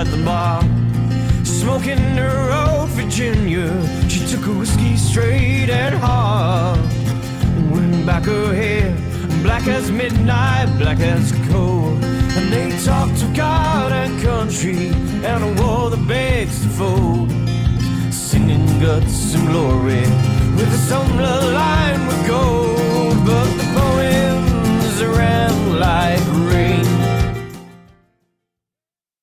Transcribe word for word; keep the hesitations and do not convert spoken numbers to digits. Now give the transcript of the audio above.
at the bar, smoking her old Virginia. She took a whiskey straight and hard, and went back her hair, black as midnight, black as coal. And they talked of God and country and a war that begs to fold, singing guts and glory with a summer line